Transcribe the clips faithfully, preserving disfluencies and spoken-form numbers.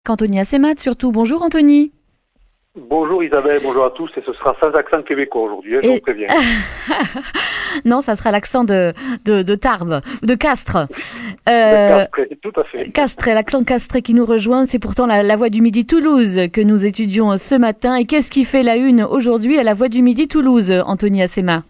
Anthony Assemat surtout. Bonjour Anthony. Bonjour Isabelle, bonjour à tous, et ce sera sans accent québécois aujourd'hui, hein, je Et... vous préviens. Non, ça sera l'accent de, de, de Tarbes, de Castres. Euh, de Castres, tout à fait. Castres, l'accent castré qui nous rejoint, c'est pourtant la, la Voix du Midi Toulouse que nous étudions ce matin. Et qu'est-ce qui fait la une aujourd'hui à la Voix du Midi Toulouse, Anthony Assemat?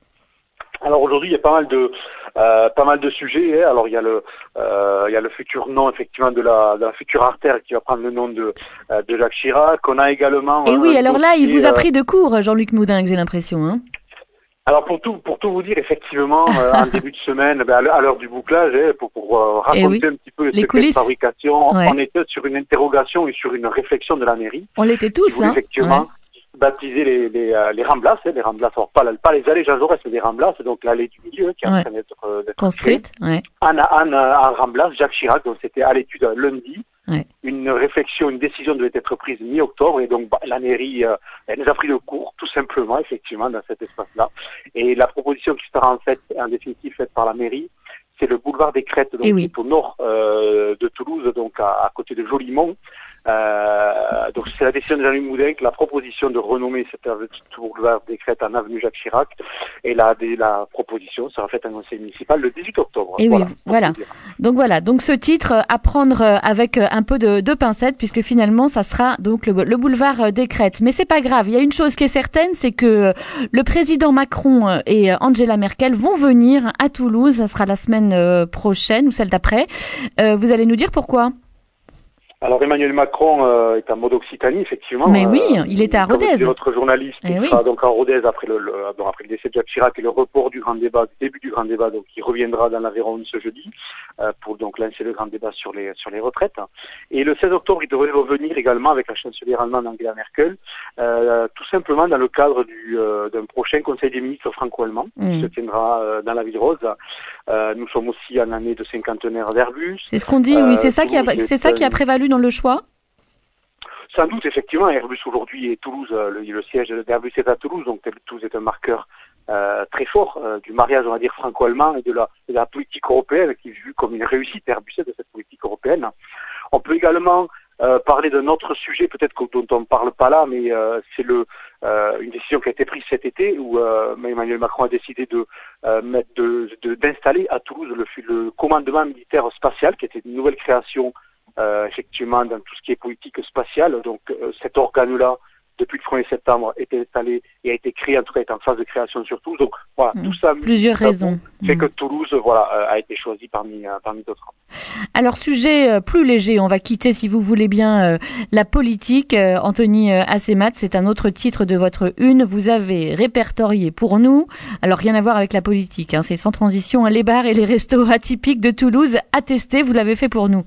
Alors aujourd'hui, il y a pas mal de euh, pas mal de sujets. Hein. Alors il y a le euh, il y a le futur nom effectivement de la, de la future artère qui va prendre le nom de euh, de Jacques Chirac. On a également. Et oui, alors là, il vous a euh, pris de court, Jean-Luc Moudin, j'ai l'impression. Hein. Alors pour tout pour tout vous dire, effectivement, euh, en début de semaine, ben, à l'heure du bouclage, hein, pour, pour euh, raconter oui. un petit peu les secrets de fabrication, ouais. on était sur une interrogation et sur une réflexion de la mairie. On l'était tous, hein. Effectivement. Ouais. Baptiser les les, euh, les Ramblas, hein, les Ramblas, alors pas, pas les allées Jean Jaurès, mais les Ramblas, donc l'allée du milieu hein, qui est ouais. en train d'être euh, construite. Ouais. En, en, en Ramblas, Jacques Chirac, donc c'était à l'étude lundi. Ouais. Une réflexion, une décision devait être prise mi-octobre et donc bah, la mairie euh, elle nous a pris de court, tout simplement, effectivement, dans cet espace-là. Et la proposition qui sera en fait, en définitive, faite par la mairie, c'est le boulevard des Crêtes, donc oui. qui est au nord euh, de Toulouse, donc à, à côté de Jolimont. Euh, donc c'est la décision de Jean-Luc Moudin, la proposition de renommer cette boulevard des Crêtes en avenue Jacques Chirac, et la, la proposition sera faite en conseil municipal le dix-huit octobre. Et voilà. oui, voilà. Donc voilà, donc ce titre à prendre avec un peu de, de pincettes, puisque finalement ça sera donc le, le boulevard des Crêtes. Mais c'est pas grave, il y a une chose qui est certaine, c'est que le président Macron et Angela Merkel vont venir à Toulouse, ça sera la semaine prochaine ou celle d'après. Euh, vous allez nous dire pourquoi ? Alors Emmanuel Macron euh, est en mode Occitanie, effectivement. Mais oui, euh, il était à Rodez. Notre journaliste eh sera oui. donc à Rodez après le, le bon, après le décès de Jacques Chirac et le report du grand débat, du début du grand débat, donc il reviendra dans l'Aveyron ce jeudi euh, pour donc lancer le grand débat sur les sur les retraites. Et le seize octobre, il devrait revenir également avec la chancelière allemande Angela Merkel, euh, tout simplement dans le cadre du euh, d'un prochain Conseil des ministres franco-allemand mmh. qui se tiendra euh, dans la Ville Rose. Euh, nous sommes aussi en année de cinquantenaire d'Airbus. C'est ce qu'on dit, euh, oui, c'est ça qui a c'est ça qui a prévalu dans le choix. Sans doute, effectivement, Airbus aujourd'hui et Toulouse, le, le siège d'Airbus est à Toulouse, donc Toulouse est un marqueur euh, très fort euh, du mariage, on va dire, franco-allemand et de la, de la politique européenne, qui est vue comme une réussite Airbus de cette politique européenne. On peut également euh, parler d'un autre sujet, peut-être dont on ne parle pas là, mais euh, c'est le euh, une décision qui a été prise cet été, où euh, Emmanuel Macron a décidé de euh, mettre de, de, d'installer à Toulouse le, le commandement militaire spatial, qui était une nouvelle création Euh, effectivement dans tout ce qui est politique spatiale. Donc euh, cet organe-là, depuis le premier septembre, est installé et a été créé, en tout cas est en phase de création sur Toulouse. Donc voilà, mmh. tout ça plusieurs ça raisons fait mmh. que Toulouse voilà euh, a été choisi parmi euh, parmi d'autres. Alors sujet euh, plus léger, on va quitter si vous voulez bien euh, la politique. Euh, Anthony euh, Assemat, c'est un autre titre de votre une. Vous avez répertorié pour nous, alors rien à voir avec la politique, hein, c'est sans transition, hein, les bars et les restos atypiques de Toulouse attestés. Vous l'avez fait pour nous.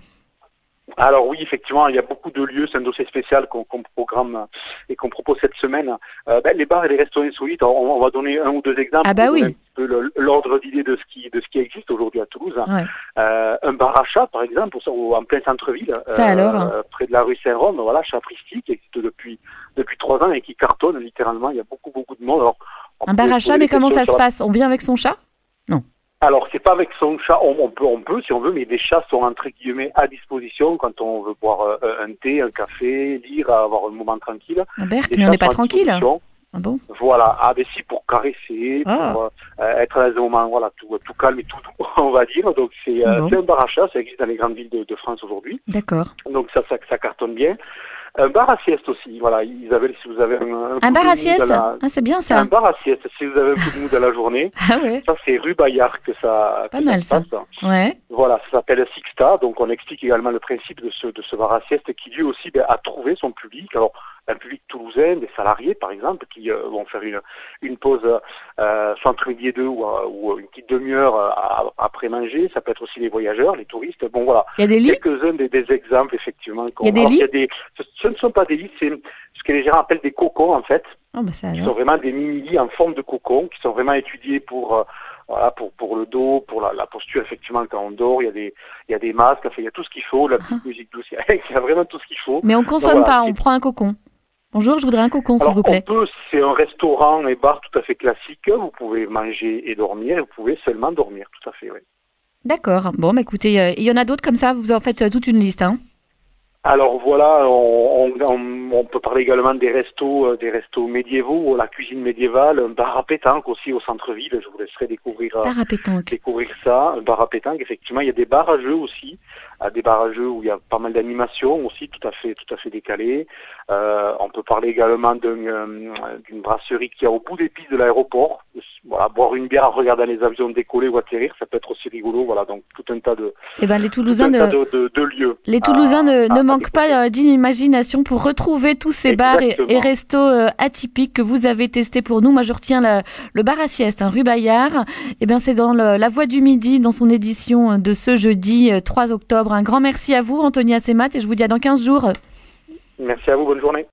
Alors oui, effectivement, il y a beaucoup de lieux, c'est un dossier spécial qu'on, qu'on programme et qu'on propose cette semaine. Euh, ben, les bars et les restaurants insolites, on, on va donner un ou deux exemples ah bah pour oui. donner un petit peu le, l'ordre d'idée de ce qui de ce qui existe aujourd'hui à Toulouse. Ouais. Euh, un bar à chat, par exemple, en plein centre-ville, Ça euh, alors hein. près de la rue Saint-Rome, voilà, Chapristi, qui existe depuis depuis trois ans et qui cartonne littéralement. Il y a beaucoup beaucoup de monde. Alors, un bar à chat, mais comment ça se la... passe ? On vient avec son chat ? Non. Alors, c'est pas avec son chat, on, on peut, on peut, si on veut, mais des chats sont entre guillemets à disposition quand on veut boire euh, un thé, un café, lire, avoir un moment tranquille. Ah Berthe, mais on n'est pas tranquille. Ah bon ? Voilà, ah ben si, pour caresser, ah. pour euh, être dans un moment, voilà, tout, tout calme et tout doux, on va dire. Donc c'est, euh, bon. c'est un bar à chat, ça existe dans les grandes villes de, de France aujourd'hui. D'accord. Donc ça, ça, ça cartonne bien. Un bar à sieste aussi, voilà, Isabelle, si vous avez un, un, un bar à sieste, la... ah c'est bien ça. Un bar à sieste, si vous avez un coup de mou dans la journée, ah ouais. ça c'est rue Bayard que ça. Pas que mal ça. ça. Ouais. Voilà, ça s'appelle Sixta, donc on explique également le principe de ce de ce bar à sieste qui lui aussi ben, a trouvé son public. Alors un public toulousain, des salariés par exemple, qui euh, vont faire une une pause euh, soit entre midi et deux ou, euh, ou une petite demi-heure euh, après manger. Ça peut être aussi les voyageurs, les touristes. Bon voilà. Il y a des lits. Quelques-uns des, des exemples effectivement. Il y a des Alors, lits. Il y a des, ce, ce ne sont pas des lits, c'est ce que les gens appellent des cocons en fait. Oh, bah ça, qui sont vraiment des mini-lits en forme de cocon, qui sont vraiment étudiés pour euh, voilà pour pour le dos, pour la, la posture effectivement quand on dort. Il y a des il y a des masques, enfin il y a tout ce qu'il faut, la petite musique douce, il y a vraiment tout ce qu'il faut. Mais on consomme Donc, voilà, pas, on prend un cocon. Bonjour, je voudrais un cocon, Alors, s'il vous plaît. On peut, c'est un restaurant et bar tout à fait classique. Vous pouvez manger et dormir, et vous pouvez seulement dormir, tout à fait, oui. D'accord. Bon, bah écoutez, il euh, y en a d'autres comme ça. Vous en faites euh, toute une liste, hein. Alors voilà, on, on, on peut parler également des restos, euh, des restos médiévaux, la cuisine médiévale, un bar à pétanque aussi au centre-ville. Je vous laisserai découvrir, Bar à pétanque. découvrir ça. Un bar à pétanque, effectivement, il y a des bars à jeux aussi, euh, des bars à jeux où il y a pas mal d'animations aussi, tout à fait, tout à fait décalées. Euh, on peut parler également d'une, euh, d'une brasserie qui est au bout des pistes de l'aéroport. Voilà, boire une bière en regardant les avions décoller ou atterrir, ça peut être aussi rigolo. Voilà, donc tout un tas de, eh ben, les Toulousains tout un ne, tas de, de, de lieux. Les Toulousains à, ne, ne à, manquent pas d'imagination pour retrouver tous ces Exactement. bars et, et restos euh, atypiques que vous avez testés pour nous. Moi, je retiens la, le bar à sieste, hein, rue Bayard. Eh bien, c'est dans le, la Voix du Midi, dans son édition de ce jeudi trois octobre. Un grand merci à vous, Anthony Assemat, et je vous dis à dans quinze jours. Merci à vous, bonne journée.